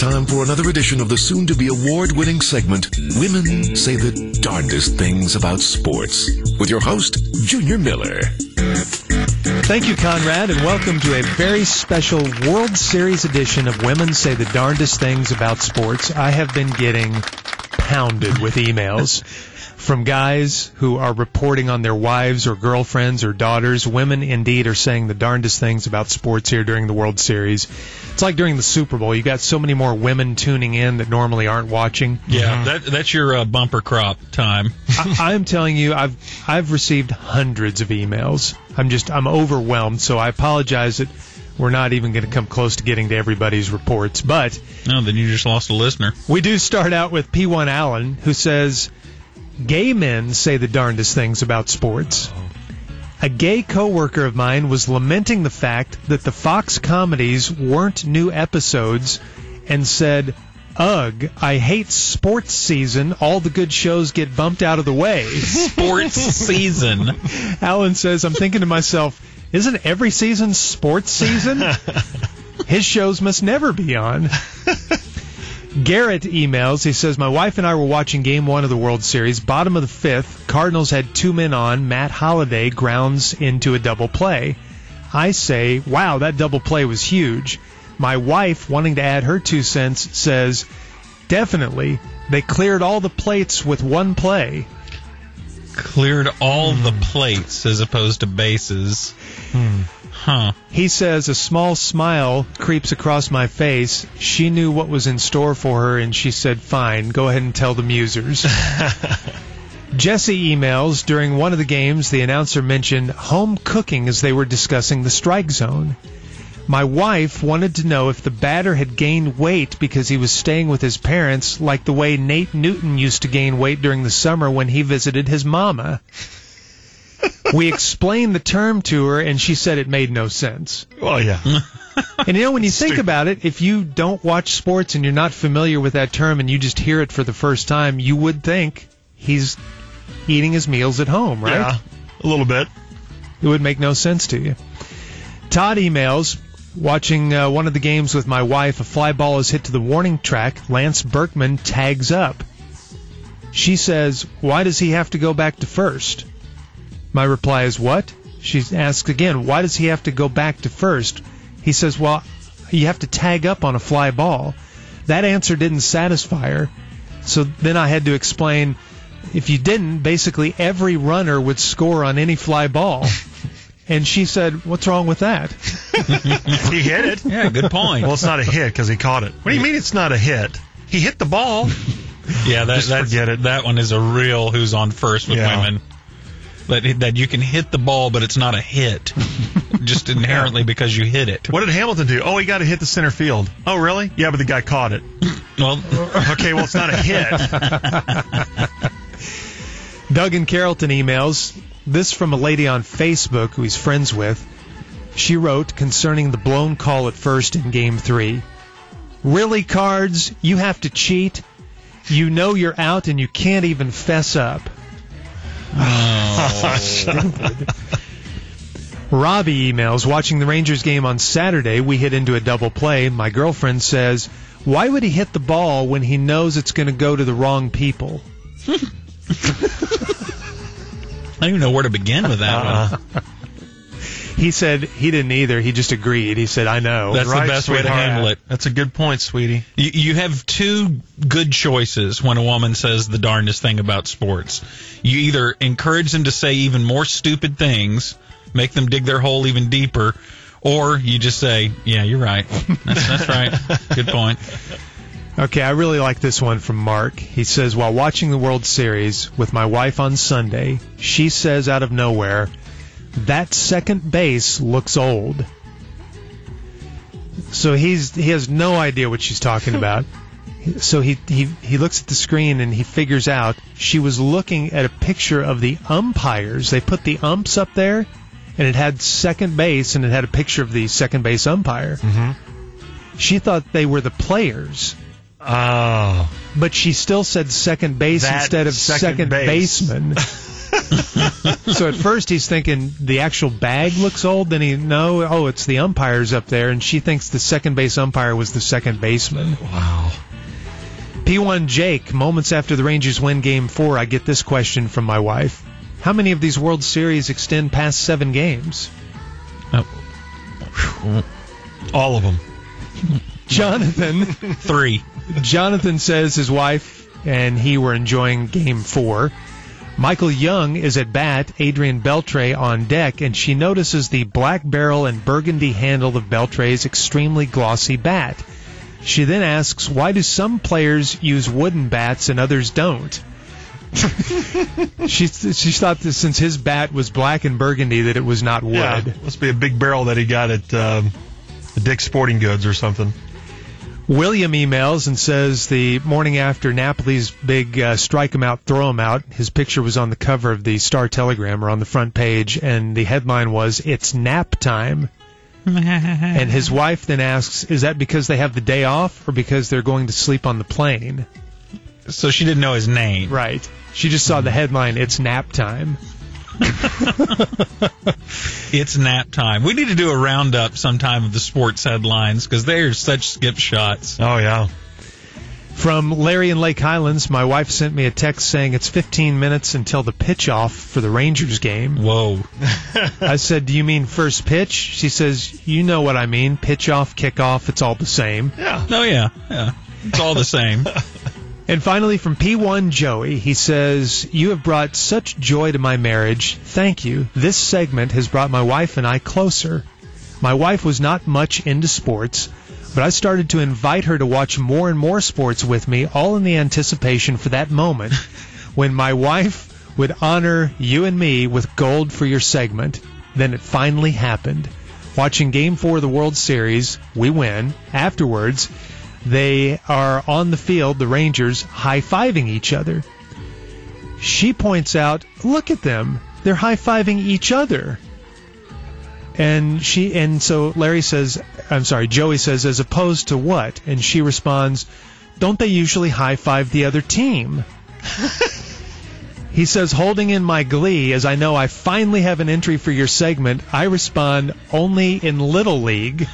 time for another edition of the soon-to-be award-winning segment, Women Say the Darndest Things About Sports, with your host, Junior Miller. Thank you, Conrad, and welcome to a very special World Series edition of Women Say the Darndest Things About Sports. I have been getting pounded with emails from guys who are reporting on their wives or girlfriends or daughters. Women, indeed, are saying the darndest things about sports here during the World Series. It's like during the Super Bowl. You got so many more women tuning in that normally aren't watching. Yeah, that's your bumper crop time. I'm telling you, I've received hundreds of emails. I'm overwhelmed, so I apologize that we're not even going to come close to getting to everybody's reports. But no, then you just lost a listener. We do start out with P1 Allen, who says, gay men say the darndest things about sports. A gay coworker of mine was lamenting the fact that the Fox comedies weren't new episodes and said, "Ugh, I hate sports season. All the good shows get bumped out of the way." Sports season. Alan says, I'm thinking to myself, isn't every season sports season? His shows must never be on. Garrett emails. He says, my wife and I were watching Game 1 of the World Series. Bottom of the fifth, Cardinals had two men on. Matt Holliday grounds into a double play. I say, wow, that double play was huge. My wife, wanting to add her 2 cents, says, definitely. They cleared all the plates with one play. Cleared all the plates as opposed to bases. Huh. He says, a small smile creeps across my face. She knew what was in store for her, and she said, fine, go ahead and tell the musers. Jesse emails, during one of the games, the announcer mentioned home cooking as they were discussing the strike zone. My wife wanted to know if the batter had gained weight because he was staying with his parents, like the way Nate Newton used to gain weight during the summer when he visited his mama. We explained the term to her, and she said it made no sense. Well, yeah. And, when you think about it, if you don't watch sports and you're not familiar with that term and you just hear it for the first time, you would think he's eating his meals at home, right? Yeah, a little bit. It would make no sense to you. Todd emails, watching one of the games with my wife, a fly ball is hit to the warning track. Lance Berkman tags up. She says, why does he have to go back to first? My reply is, what? She asks again, why does he have to go back to first? He says, well, you have to tag up on a fly ball. That answer didn't satisfy her. So then I had to explain, if you didn't, basically every runner would score on any fly ball. And she said, what's wrong with that? He hit it. Yeah, good point. Well, it's not a hit because he caught it. What do you mean it's not a hit? He hit the ball. Yeah, forget it. That one is a real who's on first with women. That you can hit the ball, but it's not a hit, just inherently because you hit it. What did Hamilton do? Oh, he got to hit the center field. Oh, really? Yeah, but the guy caught it. Well, okay, well, it's not a hit. Doug in Carrollton emails, this from a lady on Facebook who he's friends with. She wrote concerning the blown call at first in Game 3. Really, Cards? You have to cheat? You know you're out and you can't even fess up. Robbie emails, watching the Rangers game on Saturday, we hit into a double play. My girlfriend says, why would he hit the ball when he knows it's going to go to the wrong people? I don't even know where to begin with that one. He said he didn't either. He just agreed. He said, I know. That's right, the best way to handle it. That's a good point, sweetie. You have two good choices when a woman says the darndest thing about sports. You either encourage them to say even more stupid things, make them dig their hole even deeper, or you just say, yeah, you're right. That's right. Good point. Okay, I really like this one from Mark. He says, while watching the World Series with my wife on Sunday, she says out of nowhere, that second base looks old. So he has no idea what she's talking about. So he looks at the screen and he figures out she was looking at a picture of the umpires. They put the umps up there, and it had second base, and it had a picture of the second base umpire. Mm-hmm. She thought they were the players. Oh. But she still said second base instead of second baseman. So at first he's thinking the actual bag looks old. Then it's the umpires up there, and she thinks the second base umpire was the second baseman. Wow. P1 Jake, moments after the Rangers win Game 4, I get this question from my wife. How many of these World Series extend past 7 games? All of them. Jonathan. 3. Jonathan says his wife and he were enjoying Game 4. Michael Young is at bat, Adrian Beltre on deck, and she notices the black barrel and burgundy handle of Beltre's extremely glossy bat. She then asks, why do some players use wooden bats and others don't? She thought that since his bat was black and burgundy that it was not wood. Yeah, must be a big barrel that he got at Dick's Sporting Goods or something. William emails and says the morning after Napoli's big strike him out, throw him out, his picture was on the cover of the Star Telegram or on the front page, and the headline was, "It's nap time." And his wife then asks, is that because they have the day off or because they're going to sleep on the plane? So she didn't know his name. Right. She just saw the headline, "It's nap time." It's nap time. We need to do a roundup sometime of the sports headlines because they are such skip shots. Oh, yeah. From Larry in Lake Highlands, my wife sent me a text saying it's 15 minutes until the pitch off for the Rangers game. Whoa. I said, do you mean first pitch? She says, you know what I mean. Pitch off, kick off, it's all the same. Yeah. Oh, yeah. It's all the same. And finally, from P1 Joey, he says, you have brought such joy to my marriage. Thank you. This segment has brought my wife and I closer. My wife was not much into sports, but I started to invite her to watch more and more sports with me, all in the anticipation for that moment when my wife would honor you and me with gold for your segment. Then it finally happened. Watching Game 4 of the World Series, we win. Afterwards, they are on the field, the Rangers, high-fiving each other. She points out, look at them. They're high-fiving each other. And so Joey says, as opposed to what? And she responds, don't they usually high-five the other team? He says, holding in my glee, as I know I finally have an entry for your segment, I respond, only in Little League.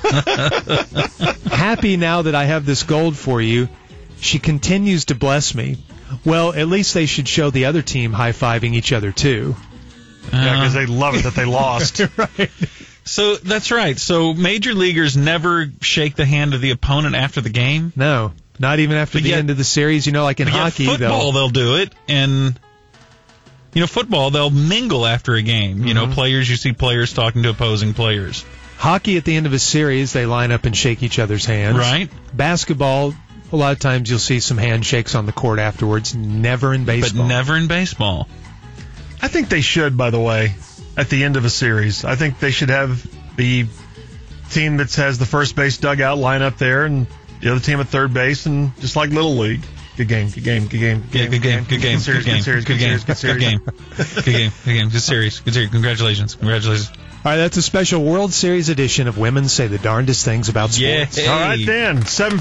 Happy now that I have this gold for you. She continues to bless me. Well, at least they should show the other team high-fiving each other, too. Yeah, because they love it that they lost. Right. So that's right. So major leaguers never shake the hand of the opponent after the game? No, not even after the end of the series. You know, like in hockey, football, they'll do it. And, football, they'll mingle after a game. Mm-hmm. You see players talking to opposing players. Hockey, at the end of a series, they line up and shake each other's hands. Right. Basketball, a lot of times you'll see some handshakes on the court afterwards. Never in baseball. But never in baseball. I think they should, by the way, at the end of a series. I think they should have the team that has the first base dugout line up there and the other team at third base, and just like Little League. Good game, good game, good game. Yeah, good game, good game, good series, good series, good series, good series. Good game, good game, good series, good series. Congratulations. All right, that's a special World Series edition of Women Say the Darndest Things About Sports. Yeah. All right, then. 7